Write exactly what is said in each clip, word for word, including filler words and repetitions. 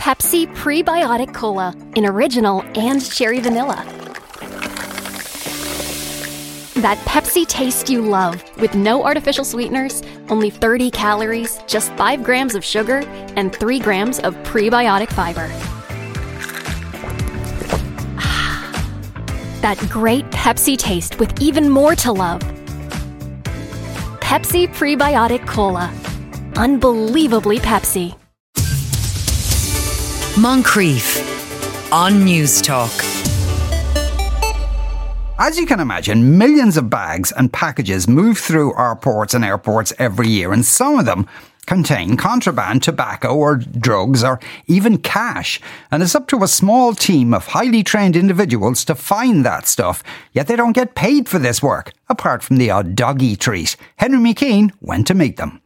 Pepsi Prebiotic Cola in original and cherry vanilla. That Pepsi taste you love, with no artificial sweeteners, only thirty calories, just five grams of sugar, and three grams of prebiotic fiber. That great Pepsi taste with even more to love. Pepsi Prebiotic Cola. Unbelievably Pepsi. Moncrief on News Talk. As you can imagine, millions of bags and packages move through our ports and airports every year, and some of them contain contraband, tobacco or drugs or even cash. And it's up to a small team of highly trained individuals to find that stuff, yet they don't get paid for this work, apart from the odd doggy treat. Henry McKean went to meet them.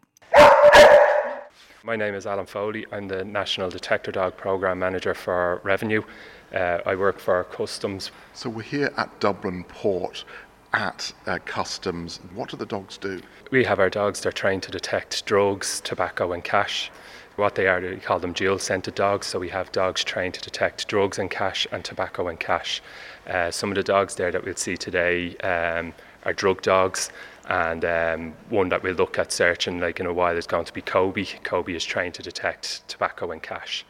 My name is Alan Foley. I'm the National Detector Dog Programme Manager for Revenue. Uh, I work for Customs. So we're here at Dublin Port at uh, Customs. What do the dogs do? We have our dogs, they're trained to detect drugs, tobacco and cash. What they are, we call them dual-scented dogs, so we have dogs trained to detect drugs and cash and tobacco and cash. Uh, some of the dogs there that we'll see today um, are drug dogs, and um, one that we'll look at searching like in a while is going to be Kobe. Kobe is trained to detect tobacco and cash.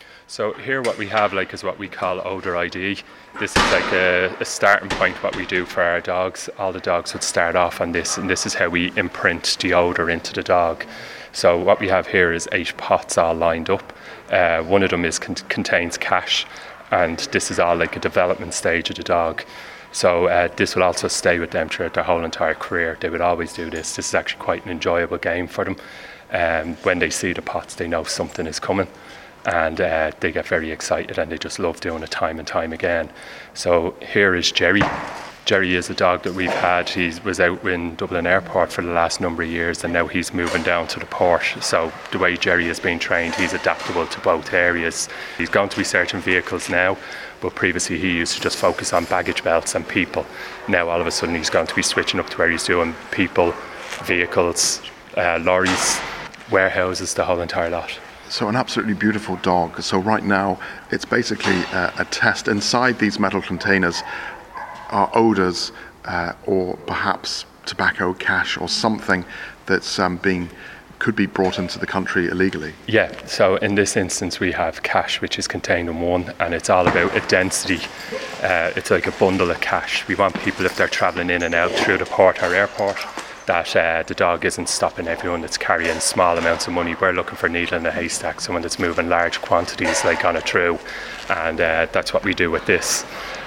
So here what we have like is what we call odour I D. This is like a, a starting point what we do for our dogs. All the dogs would start off on this, and this is how we imprint the odour into the dog. So what we have here is eight pots all lined up. Uh, one of them is con- contains cash, and this is all like a development stage of the dog. So uh, this will also stay with them throughout their whole entire career. They would always do this. This is actually quite an enjoyable game for them. Um, when they see the pots, they know something is coming. And uh, they get very excited and they just love doing it time and time again. So here is Jerry. Jerry is a dog that we've had. He was out in Dublin Airport for the last number of years, and now he's moving down to the port. So the way Jerry is being trained, he's adaptable to both areas. He's going to be searching vehicles now, but previously he used to just focus on baggage belts and people. Now all of a sudden he's going to be switching up to where he's doing people, vehicles, uh, lorries, warehouses, the whole entire lot. So an absolutely beautiful dog. So right now it's basically a, a test. Inside these metal containers are odours uh, or perhaps tobacco, cash or something that's um, being could be brought into the country illegally. Yeah, so in this instance we have cash, which is contained in one, and it's all about a density. Uh, it's like a bundle of cash. We want people, if they're travelling in and out through the port or airport, that uh, the dog isn't stopping everyone that's carrying small amounts of money. We're looking for a needle in a haystack, someone that's moving large quantities like on a through, and uh, that's what we do with this.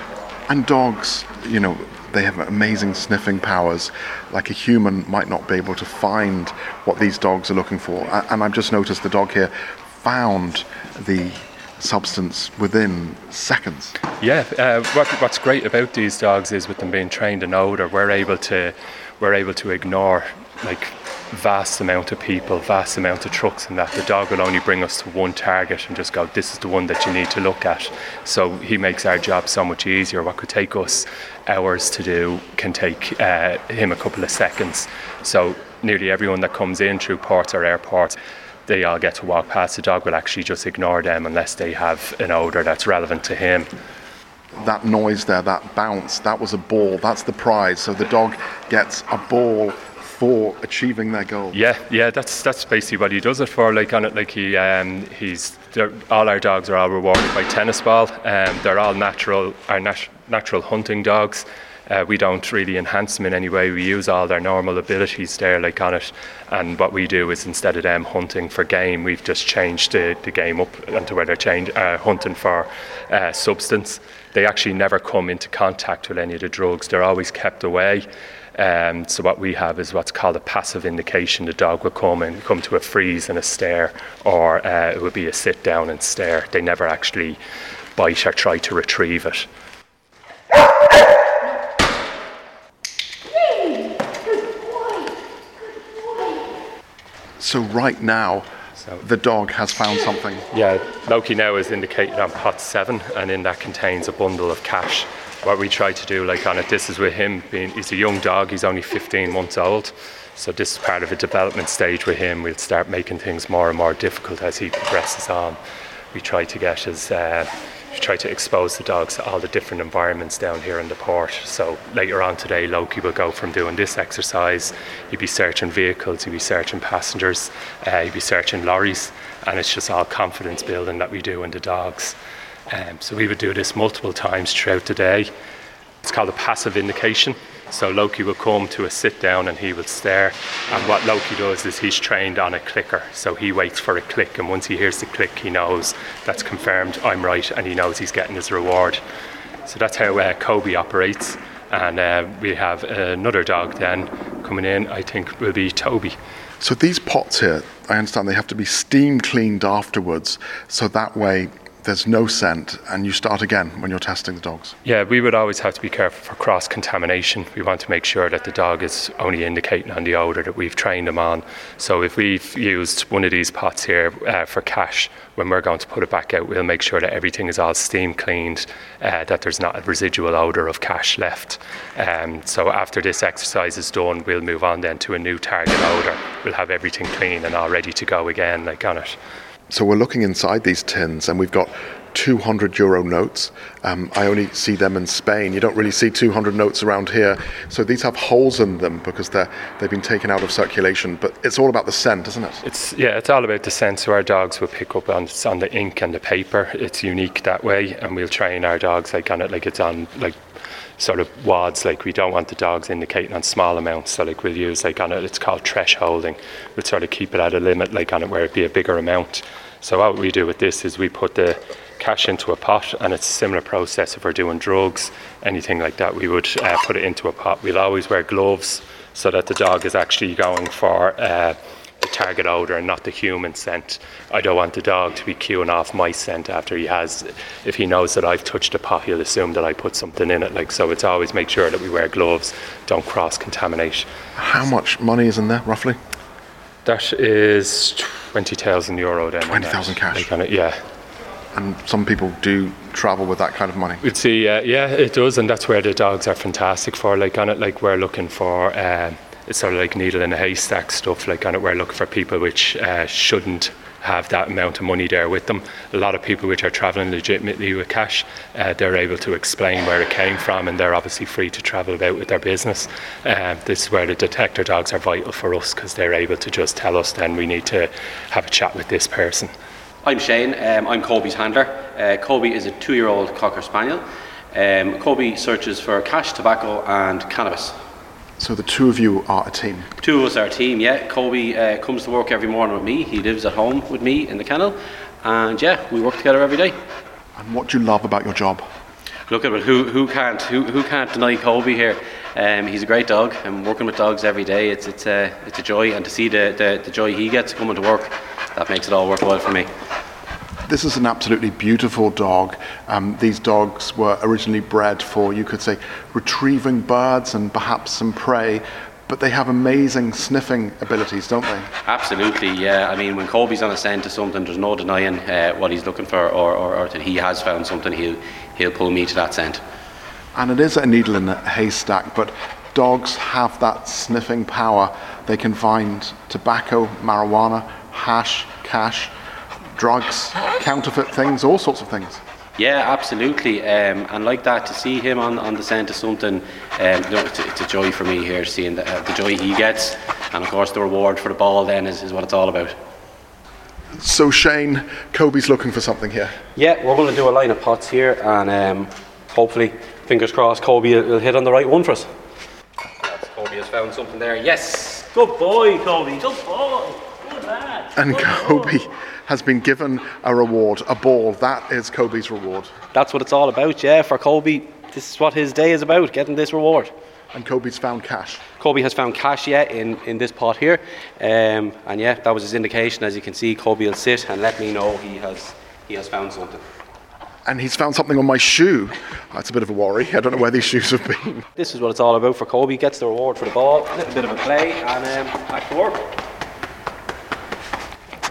And dogs, you know, they have amazing sniffing powers. Like a human might not be able to find what these dogs are looking for. And I've just noticed the dog here found the substance within seconds. Yeah, uh, what, what's great about these dogs is with them being trained in odour, we're able to we're able to ignore like vast amount of people, vast amount of trucks, and that the dog will only bring us to one target and just go, this is the one that you need to look at. So he makes our job so much easier. What could take us hours to do can take uh, him a couple of seconds. So nearly everyone that comes in through ports or airports, they all get to walk past. The dog will actually just ignore them unless they have an odour that's relevant to him. That noise there, that bounce, that was a ball. That's the prize. So the dog gets a ball for achieving their goal. Yeah, yeah, that's that's basically what he does it for. Like on it, like he, um, he's all our dogs are all rewarded by tennis ball. Um, they're all natural, our nat- natural hunting dogs. Uh, we don't really enhance them in any way. We use all their normal abilities there, like on it. And what we do is instead of them hunting for game, we've just changed the, the game up into where they're change, uh, hunting for uh, substance. They actually never come into contact with any of the drugs. They're always kept away. Um, so what we have is what's called a passive indication. The dog will come and come to a freeze and a stare, or uh, it would be a sit down and stare. They never actually bite or try to retrieve it. So right now, so, the dog has found something. Yeah, Loki now is indicated on pot seven, and in that contains a bundle of cash. What we try to do, like on it, this is with him being, he's a young dog, he's only fifteen months old. So this is part of a development stage with him. We'll start making things more and more difficult as he progresses on. we try to get is uh, we try to expose the dogs to all the different environments down here in the port. So later on today, Loki will go from doing this exercise, he'll be searching vehicles, he'll be searching passengers, uh, he'll be searching lorries, and it's just all confidence building that we do in the dogs. Um, so we would do this multiple times throughout the day. It's called a passive indication. So Loki will come to a sit down and he will stare, and what Loki does is he's trained on a clicker, so he waits for a click, and once he hears the click he knows that's confirmed I'm right, and he knows he's getting his reward. So that's how uh, Kobe operates. And uh, we have another dog then coming in, I think will be Toby. So these pots here, I understand they have to be steam cleaned afterwards, so that way there's no scent and you start again when you're testing the dogs. Yeah, we would always have to be careful for cross-contamination. We want to make sure that the dog is only indicating on the odour that we've trained them on. So if we've used one of these pots here uh, for cash, when we're going to put it back out, we'll make sure that everything is all steam cleaned, uh, that there's not a residual odour of cash left. Um, so after this exercise is done, we'll move on then to a new target odour. We'll have everything clean and all ready to go again, like on it. So we're looking inside these tins and we've got two hundred euro notes. Um, I only see them in Spain. You don't really see two hundred notes around here. So these have holes in them because they're, they've been taken out of circulation. But it's all about the scent, isn't it? It's yeah, it's all about the scent. So our dogs will pick up on, on the ink and the paper. It's unique that way, and we'll train our dogs like on it, like it's on like sort of wads. Like we don't want the dogs indicating on small amounts. So like we'll use like on it, it's called thresholding. We'll sort of keep it at a limit, like on it where it be a bigger amount. So what we do with this is we put the cash into a pot, and it's a similar process if we're doing drugs, anything like that, we would uh, put it into a pot. We'll always wear gloves so that the dog is actually going for uh, the target odour and not the human scent. I don't want the dog to be queuing off my scent after he has, if he knows that I've touched a pot, he'll assume that I put something in it. Like so it's always make sure that we wear gloves, don't cross-contaminate. How much money is in there, roughly? That is twenty thousand euro then. twenty thousand cash? Like on it, yeah. And some people do travel with that kind of money. We'd see, uh, yeah, it does, and that's where the dogs are fantastic for. Like on it, like we're looking for, uh, it's sort of like needle in a haystack stuff. Like on it, we're looking for people which uh, shouldn't have that amount of money there with them. A lot of people which are travelling legitimately with cash, uh, they're able to explain where it came from, and they're obviously free to travel about with their business. Uh, this is where the detector dogs are vital for us, because they're able to just tell us then we need to have a chat with this person. I'm Shane, um, I'm Kobe's handler. Uh, Kobe is a two-year-old Cocker Spaniel. Um, Kobe searches for cash, tobacco and cannabis. So the two of you are a team? Two of us are a team, yeah. Kobe uh, comes to work every morning with me. He lives at home with me in the kennel. And yeah, we work together every day. And what do you love about your job? Look at it, who, who, can't, who, who can't deny Kobe here? Um, he's a great dog, and working with dogs every day, it's, it's, a, it's a joy. And to see the, the, the joy he gets coming to work, that makes it all worthwhile for me. This is an absolutely beautiful dog. Um, these dogs were originally bred for, you could say, retrieving birds and perhaps some prey, but they have amazing sniffing abilities, don't they? Absolutely, yeah. I mean, when Kobe's on a scent of something, there's no denying uh, what he's looking for, or, or, or that he has found something, he'll, he'll pull me to that scent. And it is a needle in a haystack, but dogs have that sniffing power. They can find tobacco, marijuana, hash, cash, drugs, counterfeit things, all sorts of things. Yeah, absolutely. Um, and like that, to see him on, on the scent of something, um, you know, it's, a, it's a joy for me here, seeing the, uh, the joy he gets. And of course, the reward for the ball then is, is what it's all about. So Shane, Kobe's looking for something here. Yeah, we're going to do a line of pots here, and um, hopefully, fingers crossed, Kobe will, will hit on the right one for us. Yes, Kobe has found something there. Yes! Good boy, Kobe. Good boy. Good lad. And Good Kobe boy. has been given a reward, a ball. That is Kobe's reward. That's what it's all about, yeah. For Kobe, this is what his day is about, getting this reward. And Kobe's found cash. Kobe has found cash, yeah, in, in this pot here. Um, and yeah, that was his indication. As you can see, Kobe will sit and let me know he has he has found something. And he's found something on my shoe. That's a bit of a worry. I don't know where these shoes have been. This is what it's all about for Kobe. Gets the reward for the ball, a little bit of a play, and um, back to work.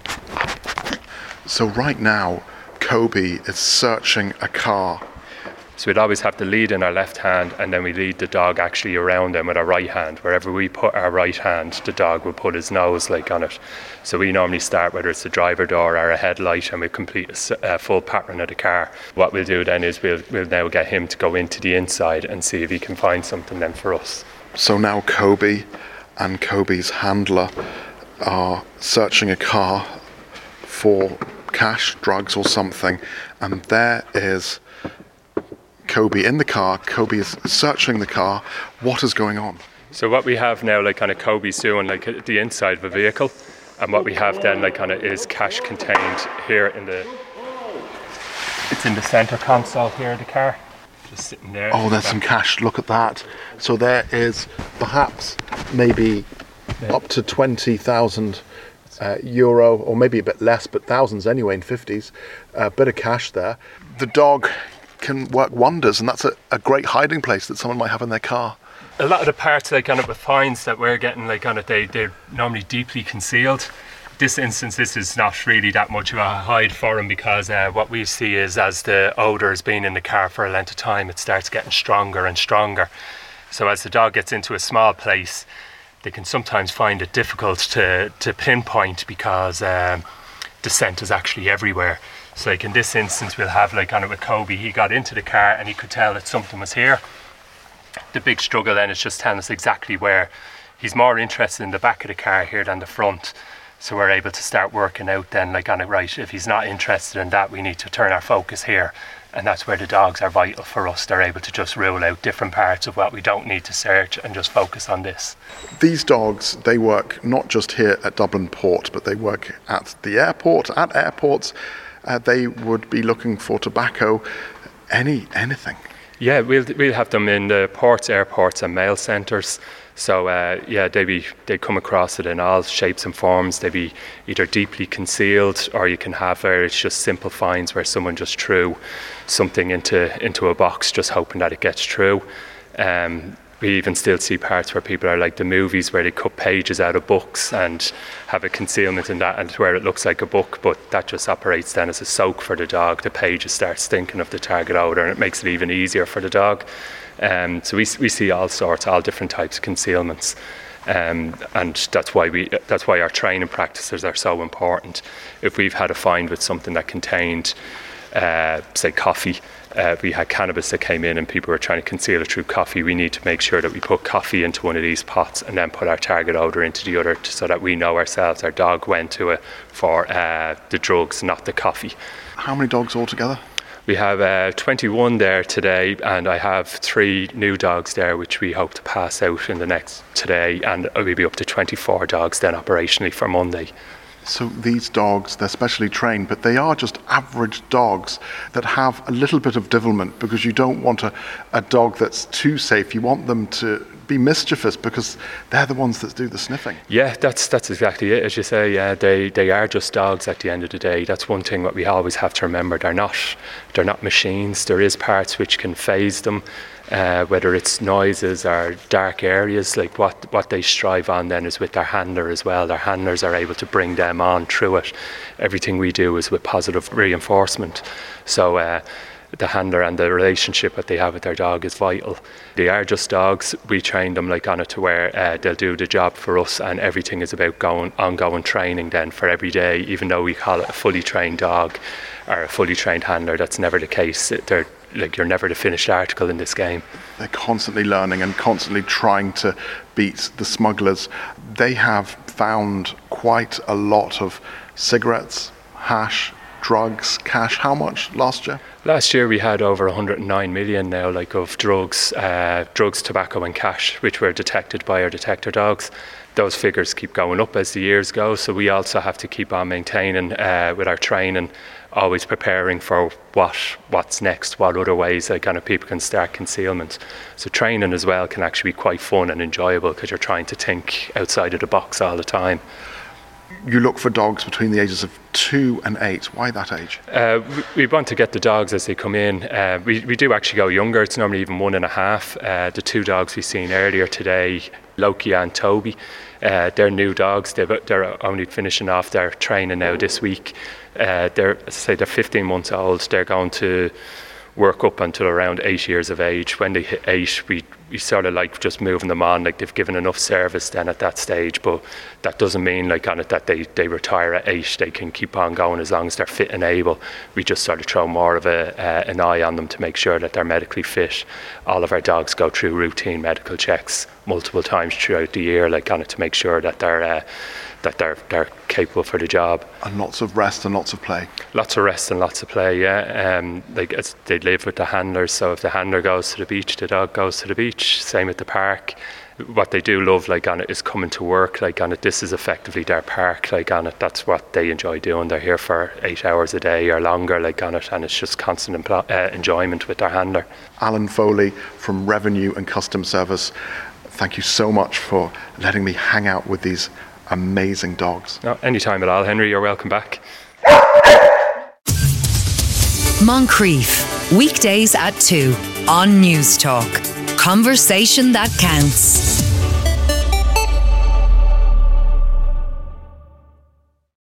So right now, Kobe is searching a car. So we'd always have the lead in our left hand, and then we lead the dog actually around them with our right hand. Wherever we put our right hand, the dog will put his nose like on it. So we normally start whether it's the driver door or a headlight, and we complete a, a full pattern of the car. What we'll do then is we'll, we'll now get him to go into the inside and see if he can find something then for us. So now Kobe and Kobe's handler are searching a car for cash, drugs or something, and there is Kobe in the car. Kobe is searching the car. What is going on? So what we have now, like kind of Kobe's doing like the inside of a vehicle, and what we have then like kind of is cash contained here in the it's in the center console here of the car, just sitting there. Oh, there's some cash. Look at that. So there is perhaps maybe yeah. up to twenty thousand uh, euro, or maybe a bit less, but thousands anyway in fifties. A bit of cash there. The dog can work wonders, and that's a, a great hiding place that someone might have in their car. A lot of the parts like on it with finds that we're getting like on it, they, they're normally deeply concealed. This instance, this is not really that much of a hide for him, because uh, what we see is as the odour has been in the car for a length of time, it starts getting stronger and stronger. So as the dog gets into a small place, they can sometimes find it difficult to, to pinpoint, because um, the scent is actually everywhere. So like in this instance, we'll have like on it with Kobe, he got into the car and he could tell that something was here. The big struggle then is just telling us exactly where. He's more interested in the back of the car here than the front. So we're able to start working out then like on it, right, if he's not interested in that, we need to turn our focus here. And that's where the dogs are vital for us. They're able to just rule out different parts of what we don't need to search and just focus on this. These dogs, they work not just here at Dublin Port, but they work at the airport, at airports. Uh, they would be looking for tobacco, any anything. Yeah, we'll we'll have them in the ports, airports and mail centres. So uh, yeah, they be they come across it in all shapes and forms. They be either deeply concealed, or you can have where it's just simple finds where someone just threw something into into a box, just hoping that it gets through. Um, we even still see parts where people are like the movies where they cut pages out of books and have a concealment in that, and where it looks like a book, but that just operates then as a soak for the dog. The pages start stinking of the target odour, and it makes it even easier for the dog. Um, so we we see all sorts, all different types of concealments, um, and that's why we that's why our training practices are so important. If we've had a find with something that contained, uh, say, coffee. Uh, we had cannabis that came in and people were trying to conceal it through coffee. We need to make sure that we put coffee into one of these pots and then put our target odour into the other, so that we know ourselves our dog went to it for uh, the drugs, not the coffee. How many dogs altogether? We have uh, twenty-one there today, and I have three new dogs there which we hope to pass out in the next today, and we'll be up to twenty-four dogs then operationally for Monday. So these dogs, they're specially trained, but they are just average dogs that have a little bit of devilment, because you don't want a, a dog that's too safe. You want them to be mischievous, because they're the ones that do the sniffing. Yeah, that's that's exactly it. As you say, yeah, they, they are just dogs at the end of the day. That's one thing that we always have to remember. They're not they're not machines. There is parts which can phase them. Uh, whether it's noises or dark areas, like what, what they strive on then is with their handler as well. Their handlers are able to bring them on through it. Everything we do is with positive reinforcement. So uh, the handler and the relationship that they have with their dog is vital. They are just dogs. We train them like on it to where uh, they'll do the job for us, and everything is about going ongoing training then for every day. Even though we call it a fully trained dog or a fully trained handler, that's never the case. They're Like you're never the finished article in this game. They're constantly learning and constantly trying to beat the smugglers. They have found quite a lot of cigarettes, hash, drugs, cash. How much last year? Last year we had over one hundred nine million now, like of drugs, uh, drugs, tobacco and cash, which were detected by our detector dogs. Those figures keep going up as the years go, so we also have to keep on maintaining uh, with our training, always preparing for what what's next, what other ways that kind of people can start concealment. So training as well can actually be quite fun and enjoyable, because you're trying to think outside of the box all the time. You look for dogs between the ages of two and eight. Why that age? Uh, we, we want to get the dogs as they come in. Uh, we, we do actually go younger. It's normally even one and a half. Uh, the two dogs we've seen earlier today, Loki and Toby, uh, they're new dogs. They've, they're only finishing off their training now this week. Uh, they're, as I say, they're fifteen months old. They're going to work up until around eight years of age. When they hit eight, we, we sort of like just moving them on, like they've given enough service then at that stage, but that doesn't mean like on it that they, they retire at eight. They can keep on going as long as they're fit and able. We just sort of throw more of a, uh, an eye on them to make sure that they're medically fit. All of our dogs go through routine medical checks multiple times throughout the year, like on it to make sure that they're uh, that they're they're capable for the job. And lots of rest and lots of play. Lots of rest and lots of play, yeah. Um, like it's, they live with the handlers, so if the handler goes to the beach, the dog goes to the beach. Same at the park. What they do love, like on it, is coming to work. Like on it, this is effectively their park. Like on it, that's what they enjoy doing. They're here for eight hours a day or longer. Like on it, and it's just constant empl- uh, enjoyment with their handler. Alan Foley from Revenue and Customs Service. Thank you so much for letting me hang out with these amazing dogs. No, anytime at all, Henry. You're welcome back. Moncrief, weekdays at two on News Talk. Conversation that counts.